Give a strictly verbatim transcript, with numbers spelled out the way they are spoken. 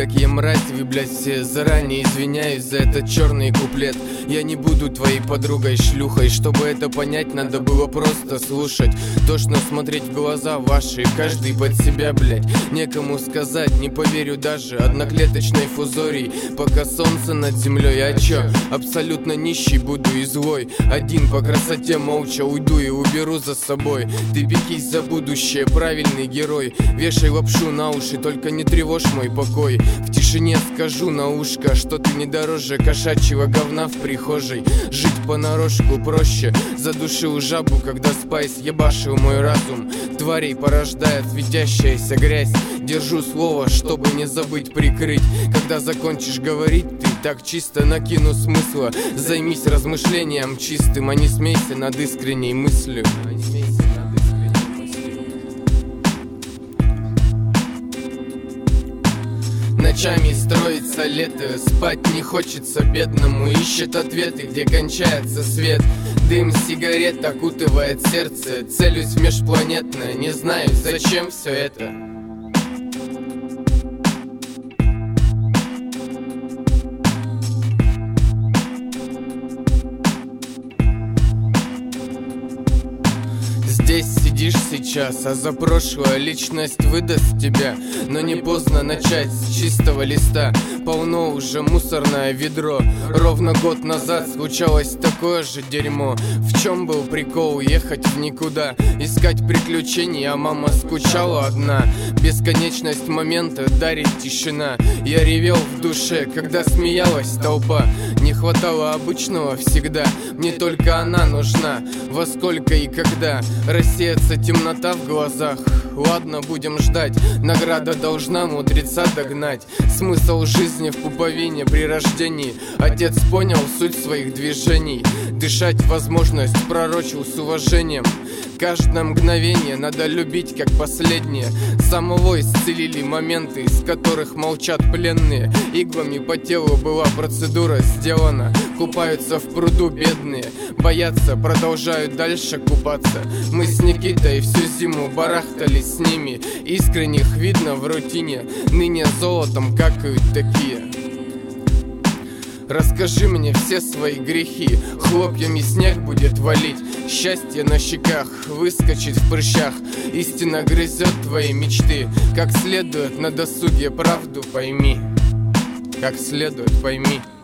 такие мрази, вы, блядь, все. Заранее извиняюсь за этот черный куплет. Я не буду твоей подругой шлюхой. Чтобы это понять, надо было просто слушать. Тошно смотреть в глаза ваши, каждый под себя, блядь. Некому сказать, не поверю даже одноклеточной фузории. Пока солнце над землей, а чё? Абсолютно нищий буду и злой. Один по красоте молча уйду и уберу за собой. Ты бегись за будущее, правильный герой. Вешай лапшу на уши, только не тревожь мой покой. В тишине скажу на ушко, что ты не дороже кошачьего говна в прихожей. Жить понарошку проще. Задушил жабу, когда спайс ебашил мой разум. Тварей порождает светящаяся грязь. Держу слово, чтобы не забыть прикрыть. Когда закончишь говорить, ты так чисто накину смысла. Займись размышлением чистым, а не смейся над искренней мыслью. Ночами строится лето, спать не хочется бедному. Ищет ответы, где кончается свет. Дым сигарет окутывает сердце. Целюсь в межпланетное, не знаю, зачем все это. Здесь сидишь сейчас, а за прошлое личность выдаст тебя. Но не поздно начать с чистого листа. Полно уже мусорное ведро. Ровно год назад случалось такое же дерьмо. В чем был прикол ехать в никуда? Искать приключений, а мама скучала одна. Бесконечность момента дарит тишина. Я ревел в душе, когда смеялась толпа. Не хватало обычного всегда. Мне только она нужна. Во сколько и когда рассеется темнота в глазах. Ладно, будем ждать. Награда должна мудреца догнать. Смысл жизни в пуповине при рождении. Отец понял суть своих движений. Дышать возможность пророчил с уважением. Каждое мгновение надо любить как последнее. Самого исцелили моменты, из которых молчат пленные. Иглами по телу была процедура сделана. Купаются в пруду бедные. Боятся, продолжают дальше купаться. Мы с Никитой всю зиму барахтались с ними. Искренних видно в рутине. Ныне золотом какают такие. Расскажи мне все свои грехи. Хлопьями снег будет валить. Счастье на щеках выскочит в прыщах. Истина грызет твои мечты. Как следует на досуге правду пойми. Как следует пойми.